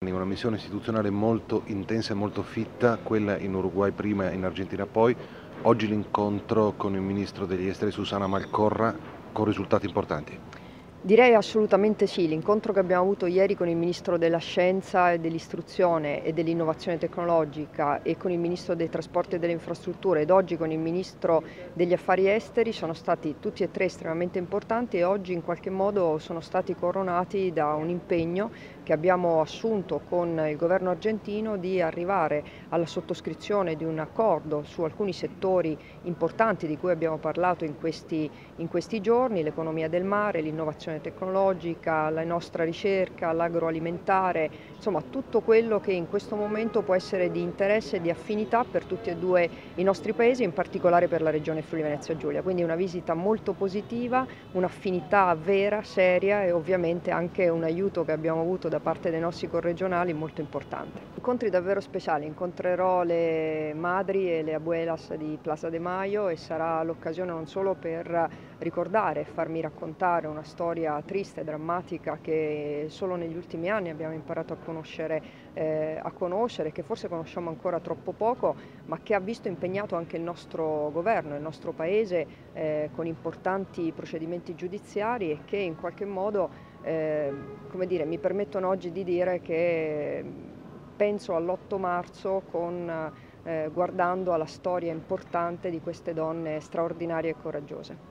Una missione istituzionale molto intensa e molto fitta, quella in Uruguay prima e in Argentina poi. Oggi l'incontro con il ministro degli esteri Susana Malcorra con risultati importanti. Direi assolutamente sì, l'incontro che abbiamo avuto ieri con il Ministro della Scienza e dell'Istruzione e dell'Innovazione Tecnologica e con il Ministro dei Trasporti e delle Infrastrutture ed oggi con il Ministro degli Affari Esteri sono stati tutti e tre estremamente importanti e oggi in qualche modo sono stati coronati da un impegno che abbiamo assunto con il governo argentino di arrivare alla sottoscrizione di un accordo su alcuni settori importanti di cui abbiamo parlato in questi giorni, l'economia del mare, l'innovazione tecnologica, la nostra ricerca, l'agroalimentare, insomma tutto quello che in questo momento può essere di interesse e di affinità per tutti e due i nostri paesi, in particolare per la regione Friuli Venezia Giulia. Quindi una visita molto positiva, un'affinità vera, seria e ovviamente anche un aiuto che abbiamo avuto da parte dei nostri corregionali molto importante. Incontri davvero speciali, incontrerò le madri e le abuelas di Plaza de Mayo e sarà l'occasione non solo per ricordare e farmi raccontare una storia triste e drammatica che solo negli ultimi anni abbiamo imparato a conoscere, che forse conosciamo ancora troppo poco, ma che ha visto impegnato anche il nostro governo, il nostro paese con importanti procedimenti giudiziari e che in qualche modo come dire, mi permettono oggi di dire che penso all'8 marzo guardando alla storia importante di queste donne straordinarie e coraggiose.